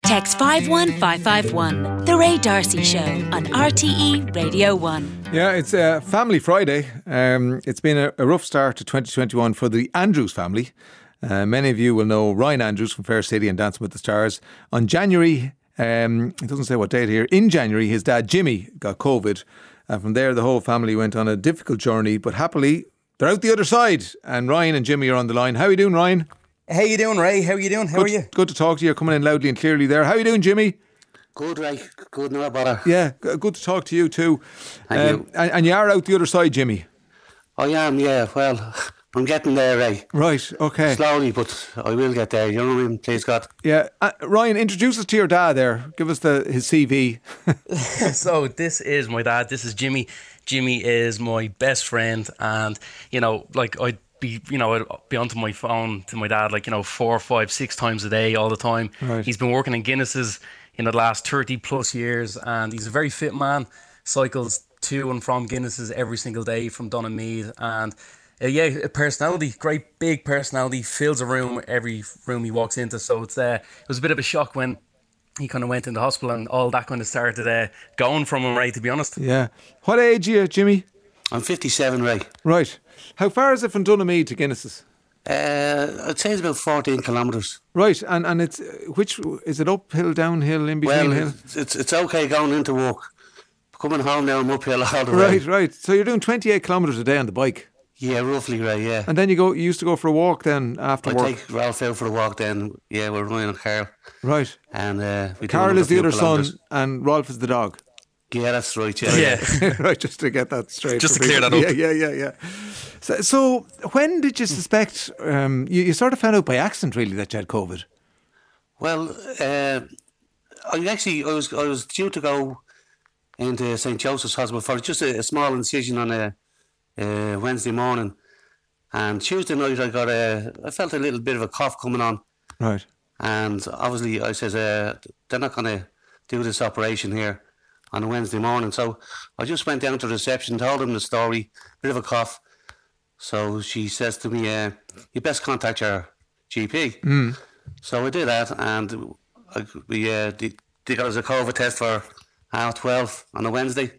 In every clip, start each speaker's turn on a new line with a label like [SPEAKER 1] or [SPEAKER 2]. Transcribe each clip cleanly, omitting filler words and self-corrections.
[SPEAKER 1] Text 51551. The Ray D'Arcy Show on RTE Radio 1.
[SPEAKER 2] Yeah, it's Family Friday. It's been a rough start to 2021 for the Andrews family. Many of you will know Ryan Andrews from Fair City and Dancing with the Stars. On January, it doesn't say what date here, in January his dad Jimmy got COVID. And from there the whole family went on a difficult journey, but happily they're out the other side. And Ryan and Jimmy are on the line. How are you doing, Ryan?
[SPEAKER 3] How you doing, Ray? How are you doing? How are you?
[SPEAKER 2] Good to talk to you. You're coming in loudly and clearly there. How are you doing, Jimmy?
[SPEAKER 4] Good, Ray. Good, no bother.
[SPEAKER 2] Yeah, good to talk to you too.
[SPEAKER 4] Thank you.
[SPEAKER 2] And you are out the other side, Jimmy?
[SPEAKER 4] I am, yeah. Well, I'm getting there, Ray.
[SPEAKER 2] Right, okay.
[SPEAKER 4] Slowly, but I will get there. You know what I mean? Please God.
[SPEAKER 2] Yeah. Ryan, introduce us to your dad there. Give us his CV.
[SPEAKER 3] So this is my dad. This is Jimmy. Jimmy is my best friend. And, I'd be onto my phone to my dad 4, 5, 6 times a day all the time.
[SPEAKER 2] Right.
[SPEAKER 3] He's been working in Guinness's the last 30 plus years, and he's a very fit man. Cycles to and from Guinness's every single day from Donaghmede, and a personality, great big personality, fills a room every room he walks into. So it was a bit of a shock when he kind of went into hospital and all that kind of started going from him, Ray, to be honest.
[SPEAKER 2] Yeah. What age are you, Jimmy?
[SPEAKER 4] I'm 57, Ray.
[SPEAKER 2] Right. How far is it from Donaghmede to Guinness's?
[SPEAKER 4] I'd say it's about 14 kilometres.
[SPEAKER 2] Right, and it's which is it uphill, downhill, in between?
[SPEAKER 4] Well, it's okay going into work. Coming home now, I'm uphill all the way.
[SPEAKER 2] Right. So you're doing 28 kilometres a day on the bike?
[SPEAKER 4] Yeah, roughly, Ray, yeah.
[SPEAKER 2] And then you used to go for a walk then after work?
[SPEAKER 4] I take Ralph out for a walk then. Yeah, we're running a Carl.
[SPEAKER 2] Right.
[SPEAKER 4] And
[SPEAKER 2] Carl is the other son and Rolf is the dog?
[SPEAKER 4] Yeah, that's right, yeah.
[SPEAKER 2] Right, just to get that straight.
[SPEAKER 3] Just to clear that up.
[SPEAKER 2] Yeah. So when did you suspect, you sort of found out by accident really that you had COVID?
[SPEAKER 4] Well, I was due to go into St. Joseph's Hospital for just a small incision on a Wednesday morning. And Tuesday night I felt a little bit of a cough coming on.
[SPEAKER 2] Right.
[SPEAKER 4] And obviously I says, they're not going to do this operation here on a Wednesday morning. So I just went down to reception, told them the story, bit of a cough. So she says to me, you best contact your GP.
[SPEAKER 2] Mm.
[SPEAKER 4] So I did that, and they got us a COVID test for 12:30 on a Wednesday.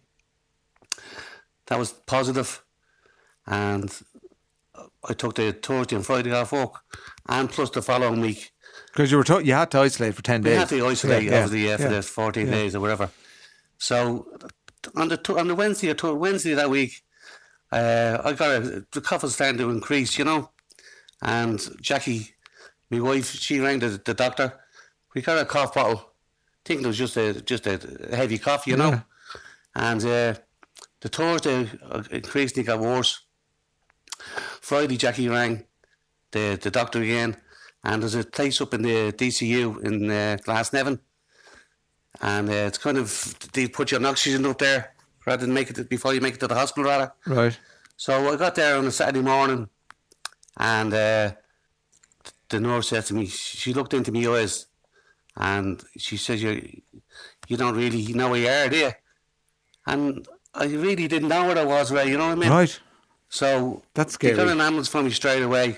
[SPEAKER 4] That was positive, and I took the Thursday and Friday off work, and plus the following week.
[SPEAKER 2] Because you had to isolate for 10 days.
[SPEAKER 4] We had to isolate, obviously, for the 14 days or whatever. So on the Wednesday that week, I got the cough was starting to increase, and Jackie, my wife, she rang the doctor. We got a cough bottle, thinking it was just a heavy cough, know. And the Thursday increasingly got worse. Friday, Jackie rang the doctor again, and there's a place up in the DCU in Glasnevin, and it's kind of, they put you on oxygen up there rather than before you make it to the hospital, rather.
[SPEAKER 2] Right. So
[SPEAKER 4] I got there on a Saturday morning, and the nurse said to me, she looked into my eyes, and she said, you don't really know where you are, do you? And I really didn't know where I was, Ray, you know what I mean?
[SPEAKER 2] Right.
[SPEAKER 4] So
[SPEAKER 2] that's scary.
[SPEAKER 4] They got an ambulance for me straight away,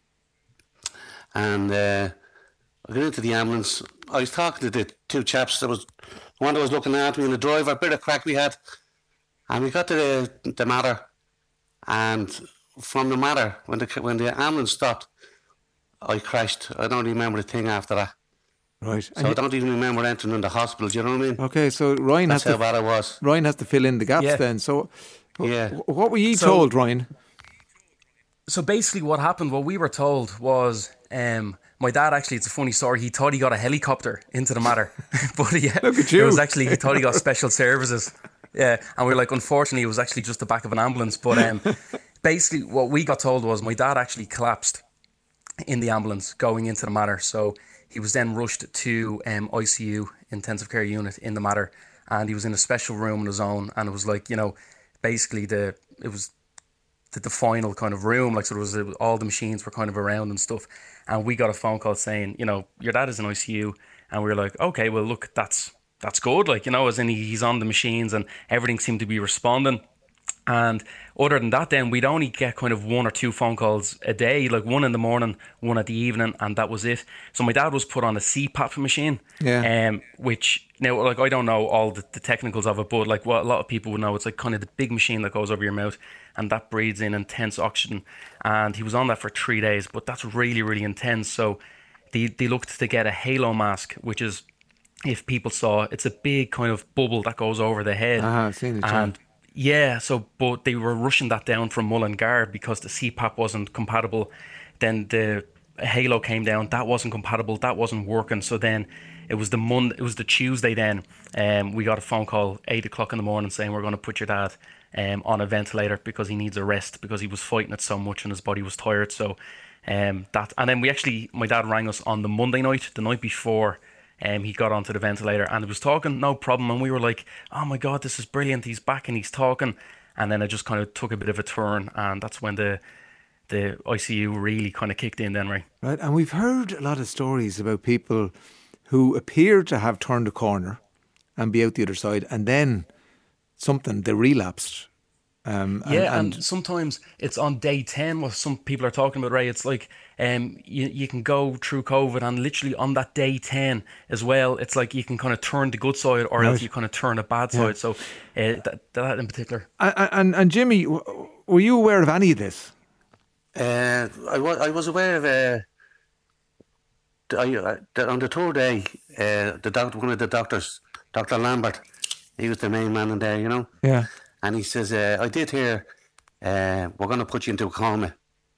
[SPEAKER 4] and I got into the ambulance. I was talking to the two chaps. There was one that was looking at me and the driver. A bit of crack we had, and we got to the Mater, and from the Mater, when the ambulance stopped, I crashed. I don't remember a thing after that.
[SPEAKER 2] Right.
[SPEAKER 4] So I don't even remember entering in the hospital. Do you know what I mean?
[SPEAKER 2] Okay, so Ryan
[SPEAKER 4] That's how bad it was.
[SPEAKER 2] Ryan has to fill in the gaps then. So what were you told, Ryan?
[SPEAKER 3] So basically what happened, what we were told was, my dad actually, it's a funny story, he thought he got a helicopter into the Mater. But
[SPEAKER 2] look at you.
[SPEAKER 3] It was actually, he thought he got special services. Yeah, and we were like, unfortunately, it was actually just the back of an ambulance. But basically what we got told was my dad actually collapsed in the ambulance going into the Mater. So he was then rushed to ICU, intensive care unit in the Mater, and he was in a special room on his own. And it was like, basically it was the final kind of room, like, so there was all the machines were kind of around and stuff. And we got a phone call saying, your dad is in ICU, and we were like, okay, well look, that's good, like, as in he's on the machines and everything seemed to be responding. And other than that, then we'd only get kind of 1 or 2 phone calls a day, like one in the morning, one at the evening, and that was it. So my dad was put on a CPAP machine, which now, like, I don't know all the technicals of it, but like what a lot of people would know, it's like kind of the big machine that goes over your mouth, and that breathes in intense oxygen. And he was on that for 3 days, but that's really, really intense. So they looked to get a halo mask, which is, if people saw, it's a big kind of bubble that goes over the head.
[SPEAKER 2] I've seen it.
[SPEAKER 3] And yeah, so, but they were rushing that down from Mullingar because the CPAP wasn't compatible. Then the Halo came down, that wasn't compatible, that wasn't working. So then it was the Tuesday then, we got a phone call 8 o'clock in the morning saying we're going to put your dad on a ventilator because he needs a rest, because he was fighting it so much and his body was tired. So and then my dad rang us on the Monday night, the night before. He got onto the ventilator and he was talking, no problem. And we were like, oh my God, this is brilliant. He's back and he's talking. And then it just kind of took a bit of a turn. And that's when the ICU really kind of kicked in then, right?
[SPEAKER 2] Right. And we've heard a lot of stories about people who appear to have turned a corner and be out the other side. And then they relapsed.
[SPEAKER 3] And sometimes it's on day 10 what some people are talking about, Ray. It's like you can go through COVID and literally on that day 10 as well, it's like you can kind of turn the good side or else you kind of turn the bad side. So that in particular. And
[SPEAKER 2] Jimmy, were you aware of any of this?
[SPEAKER 4] I was aware of on the third day, one of the doctors, Dr. Lambert, he was the main man in there, you know.
[SPEAKER 2] Yeah.
[SPEAKER 4] And he says, I did hear we're going to put you into a coma.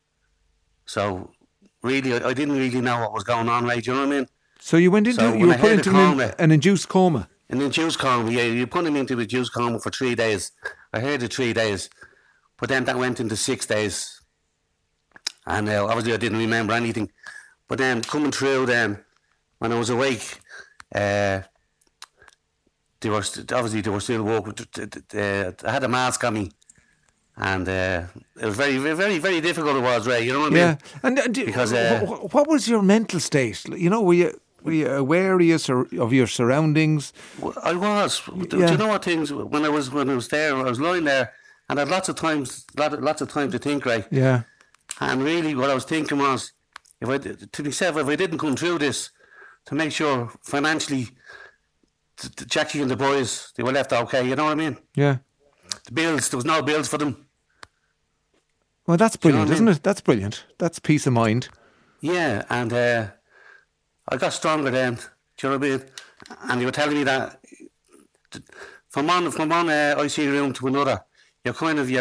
[SPEAKER 4] So really, I didn't really know what was going on, right? Do you know what I mean?
[SPEAKER 2] So you went into, you were put into an induced coma?
[SPEAKER 4] An induced coma, yeah. You put him into a induced coma for 3 days. I heard it 3 days. But then that went into 6 days. And obviously I didn't remember anything. But then coming through then, when I was awake, they were still walking. I had a mask on me, and it was very, very, very difficult. It was, Ray. You know what I mean?
[SPEAKER 2] Yeah. And because what was your mental state? You know, were you aware of your surroundings?
[SPEAKER 4] Well, I was. Do you know what things? When I was there, I was lying there, and I had lots of time to think, Ray.
[SPEAKER 2] Yeah.
[SPEAKER 4] And really, what I was thinking was, if I didn't come through this, to make sure financially, Jackie and the boys, they were left okay, you know what I mean?
[SPEAKER 2] Yeah.
[SPEAKER 4] The bills, there was no bills for them.
[SPEAKER 2] Well, that's brilliant, isn't it? That's brilliant. That's peace of mind.
[SPEAKER 4] Yeah, and I got stronger then, do you know what I mean? And they were telling me that from one ICU room to another, you're kind of,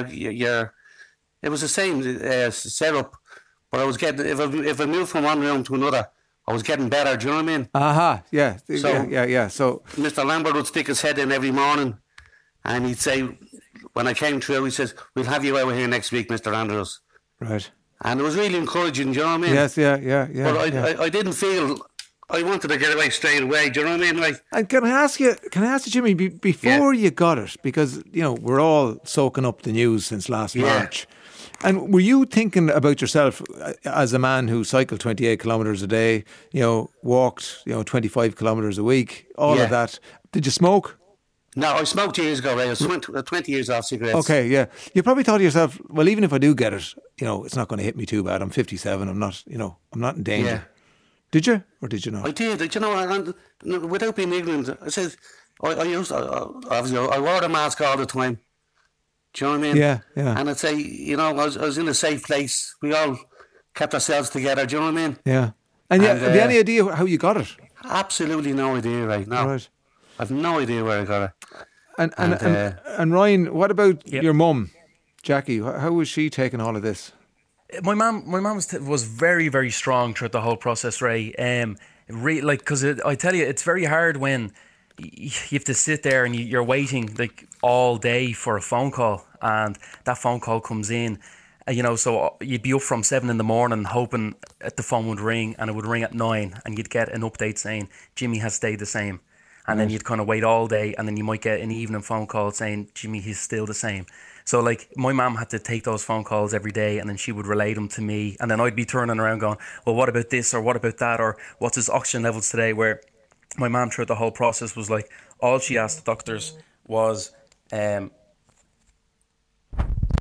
[SPEAKER 4] it was the same setup, but I was getting, if I moved from one room to another, I was getting better, do you know what I mean?
[SPEAKER 2] Yeah. So
[SPEAKER 4] Mr. Lambert would stick his head in every morning and he'd say, when I came through, he says, we'll have you over here next week, Mr. Andrews.
[SPEAKER 2] Right.
[SPEAKER 4] And it was really encouraging, do you know what I mean?
[SPEAKER 2] Yes, yeah.
[SPEAKER 4] But I didn't feel, I wanted to get away straight away, do you know what I mean? Like,
[SPEAKER 2] and can I ask you, Jimmy, before you got it, because, you know, we're all soaking up the news since last March. And were you thinking about yourself as a man who cycled 28 kilometres a day, you know, walked, 25 kilometres a week, all of that? Did you smoke?
[SPEAKER 4] No, I smoked years ago, Ray. I was 20 years off cigarettes.
[SPEAKER 2] Okay, yeah. You probably thought to yourself, well, even if I do get it, it's not going to hit me too bad. I'm 57. I'm not in danger. Yeah. Did you, or did you not?
[SPEAKER 4] I did. You know, without being ignorant, I said, obviously, I wore the mask all the time. Do you know what I mean?
[SPEAKER 2] Yeah.
[SPEAKER 4] And I'd say, I was in a safe place. We all kept ourselves together. Do you know what I mean?
[SPEAKER 2] Yeah. And have you any idea how you got it?
[SPEAKER 4] Absolutely no idea, right? No.
[SPEAKER 2] Right.
[SPEAKER 4] I've no idea where I got it.
[SPEAKER 2] And Ryan, what about your mum, Jackie? How was she taking all of this?
[SPEAKER 3] My mum was very, very strong throughout the whole process, Ray. Because I tell you, it's very hard when you have to sit there and you're waiting like all day for a phone call, and that phone call comes in. So you'd be up from 7 a.m. hoping that the phone would ring, and it would ring at 9, and you'd get an update saying Jimmy has stayed the same. And then you'd kind of wait all day, and then you might get an evening phone call saying Jimmy, he's still the same. So like my mum had to take those phone calls every day, and then she would relay them to me, and then I'd be turning around going, well, what about this, or what about that, or what's his oxygen levels today? Where my mum throughout the whole process was like, all she asked the doctors was,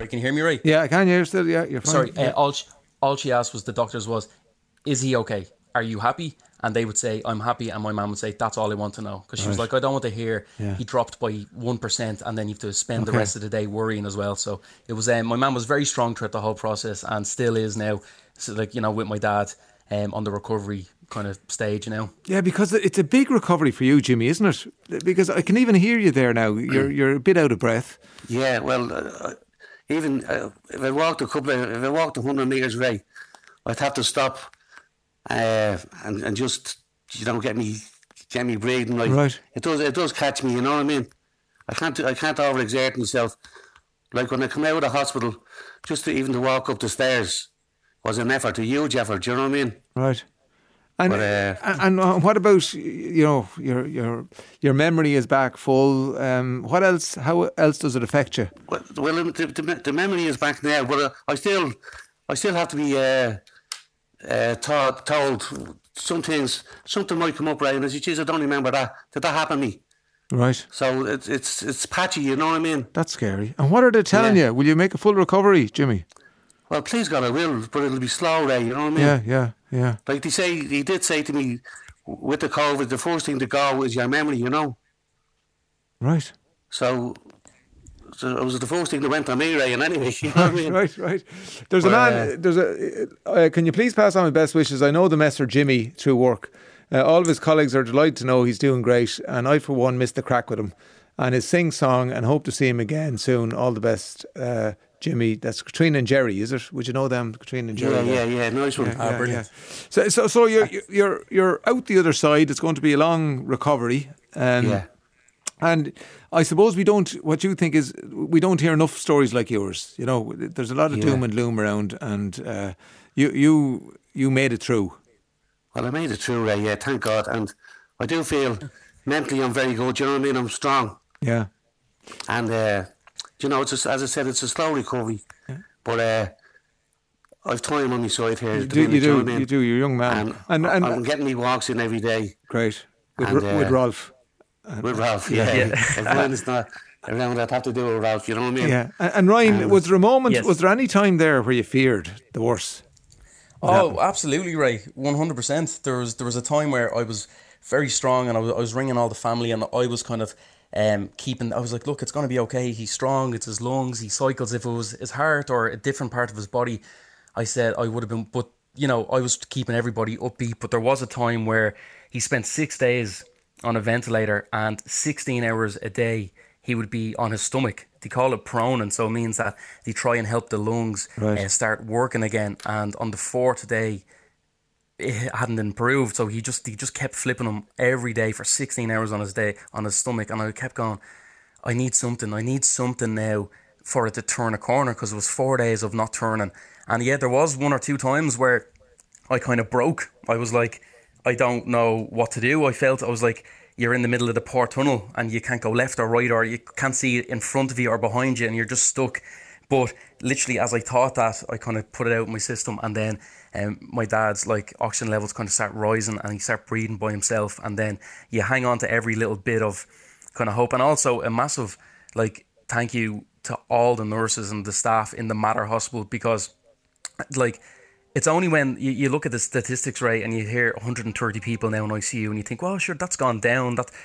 [SPEAKER 3] Can you hear me right?
[SPEAKER 2] Yeah, I can. You're still, yeah, you're fine.
[SPEAKER 3] Sorry,
[SPEAKER 2] Yeah.
[SPEAKER 3] all she asked was the doctors was, is he okay? Are you happy? And they would say, I'm happy. And my mum would say, that's all I want to know. Because she was like, I don't want to hear he dropped by 1% and then you have to spend the rest of the day worrying as well. So it was, my mum was very strong throughout the whole process and still is now. So like, you know, with my dad on the recovery kind of stage, you know.
[SPEAKER 2] Yeah, because it's a big recovery for you, Jimmy, isn't it? Because I can even hear you there now. You're a bit out of breath.
[SPEAKER 4] Yeah, well, even if I walked 100 metres, Ray, I'd have to stop and just, you know, get me breathing right. It does catch me, you know what I mean? I can't overexert myself. Like when I come out of the hospital, just even to walk up the stairs was an effort, a huge effort. Do you know what I mean?
[SPEAKER 2] Right. And what about, you know, your memory is back full? What else? How else does it affect you?
[SPEAKER 4] Well, the memory is back now, but I still have to be told some things. Something might come up, right? And I say, geez, I don't remember that. Did that happen to me?
[SPEAKER 2] Right.
[SPEAKER 4] So it's patchy, you know what I mean?
[SPEAKER 2] That's scary. And what are they telling you? Will you make a full recovery, Jimmy?
[SPEAKER 4] Well, please God, I will, but it'll be slow, Ray, you know what I
[SPEAKER 2] mean? Yeah.
[SPEAKER 4] Like he did say to me, with the COVID, the first thing to go is your memory, you know?
[SPEAKER 2] Right.
[SPEAKER 4] So it was the first thing that went on me, Ray, and anyway, you know what I mean?
[SPEAKER 2] Right. There's a man, can you please pass on my best wishes? I know the Messer Jimmy through work. All of his colleagues are delighted to know he's doing great, and I, for one, missed the crack with him and his sing-song, and hope to see him again soon. All the best, Jimmy. That's Katrina and Jerry, is it? Would you know them, Katrina and Jerry?
[SPEAKER 4] Yeah, nice one.
[SPEAKER 3] Brilliant.
[SPEAKER 2] Yeah. So you're out the other side. It's going to be a long recovery. And I suppose what you think is we don't hear enough stories like yours. You know, there's a lot of doom and gloom around, and you made it through.
[SPEAKER 4] Well, I made it through, Ray, yeah, thank God. And I do feel mentally I'm very good, you know what I mean? I'm strong.
[SPEAKER 2] Yeah.
[SPEAKER 4] And, you know, it's just, as I said, it's a slow recovery. Yeah. But I've time on my side here.
[SPEAKER 2] You do, you're a young man.
[SPEAKER 4] And I'm getting me walks in every day.
[SPEAKER 2] Great. With Rolf.
[SPEAKER 4] With Ralph, yeah. Everyone's not around that have to do with Ralph, you know what I mean?
[SPEAKER 2] Yeah. And Ryan, was there a moment, was there any time there where you feared the worst?
[SPEAKER 3] Oh, absolutely, Ray. 100%. There was a time where I was very strong and I was ringing all the family and I was kind of I was like, look, it's going to be okay. He's strong. It's his lungs. He cycles. If it was his heart or a different part of his body, I said I would have been, but, you know, I was keeping everybody upbeat. But there was a time where he spent 6 days on a ventilator and 16 hours a day he would be on his stomach. They call it prone, and so it means that they try and help the lungs start working again. And on the 4th day, it hadn't improved, so he just kept flipping him every day for 16 hours on his stomach. And I kept going, I need something now for it to turn a corner, because it was 4 days of not turning. And yeah, there was 1 or 2 times where I kind of broke. I was like, I don't know what to do. I was like, you're in the middle of the Port Tunnel and you can't go left or right, or you can't see in front of you or behind you, and you're just stuck. But literally, as I thought that, I kind of put it out in my system, and then my dad's like oxygen levels kind of start rising and he start breathing by himself, and then you hang on to every little bit of kind of hope. And also a massive like thank you to all the nurses and the staff in the Mater Hospital, because like, it's only when you look at the statistics, right, and you hear 130 people now in ICU and you think, well, sure, that's gone down. Those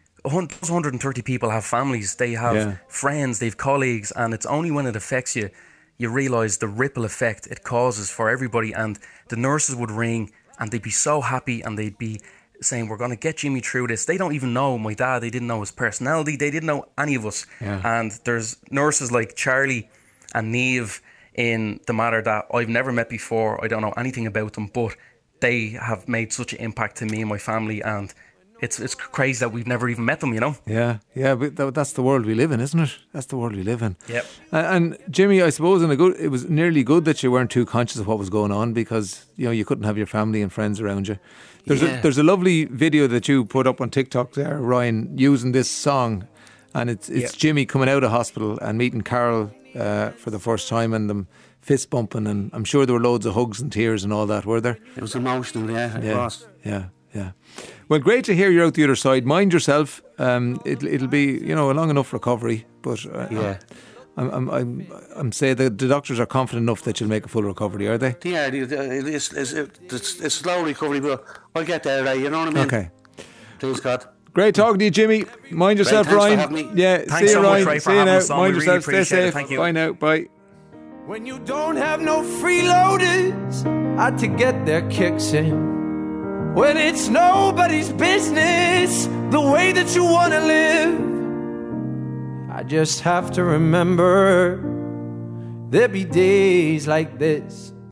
[SPEAKER 3] 130 people have families, they have friends, they have colleagues, and it's only when it affects you, you realise the ripple effect it causes for everybody. And the nurses would ring and they'd be so happy and they'd be saying, we're going to get Jimmy through this. They don't even know my dad. They didn't know his personality. They didn't know any of us. Yeah. And there's nurses like Charlie and Niamh in the Mater that I've never met before. I don't know anything about them, but they have made such an impact to me and my family, and it's crazy that we've never even met them, you know?
[SPEAKER 2] Yeah, but that's the world we live in, isn't it? That's the world we live in.
[SPEAKER 3] Yep.
[SPEAKER 2] And Jimmy, I suppose it was nearly good that you weren't too conscious of what was going on, because, you know, you couldn't have your family and friends around you. There's a lovely video that you put up on TikTok there, Ryan, using this song, and it's Jimmy coming out of hospital and meeting Carol for the first time, and them fist bumping, and I'm sure there were loads of hugs and tears and all that, were there?
[SPEAKER 4] It was emotional, it was.
[SPEAKER 2] Yeah. Well, great to hear you're out the other side. Mind yourself. It'll be, you know, a long enough recovery, but I'm saying the doctors are confident enough that you'll make a full recovery, are they?
[SPEAKER 4] Yeah, it's slow recovery, but I'll get there, right? You know what I mean?
[SPEAKER 2] Okay.
[SPEAKER 4] Please God.
[SPEAKER 2] Great talking to you, Jimmy. Mind yourself,
[SPEAKER 4] Thanks
[SPEAKER 2] Ryan.
[SPEAKER 4] for having me.
[SPEAKER 2] Yeah,
[SPEAKER 3] Thanks
[SPEAKER 2] see you,
[SPEAKER 3] so much,
[SPEAKER 2] Ryan.
[SPEAKER 3] Ray, for
[SPEAKER 2] See you
[SPEAKER 3] having
[SPEAKER 2] now.
[SPEAKER 3] us on.
[SPEAKER 2] Mind
[SPEAKER 3] We really
[SPEAKER 2] yourself. Stay
[SPEAKER 3] appreciate it.
[SPEAKER 2] safe.
[SPEAKER 3] Thank you.
[SPEAKER 2] Bye now. Bye.
[SPEAKER 5] When you don't have no freeloaders out to get their kicks in. When it's nobody's business the way that you want to live. I just have to remember there'll be days like this.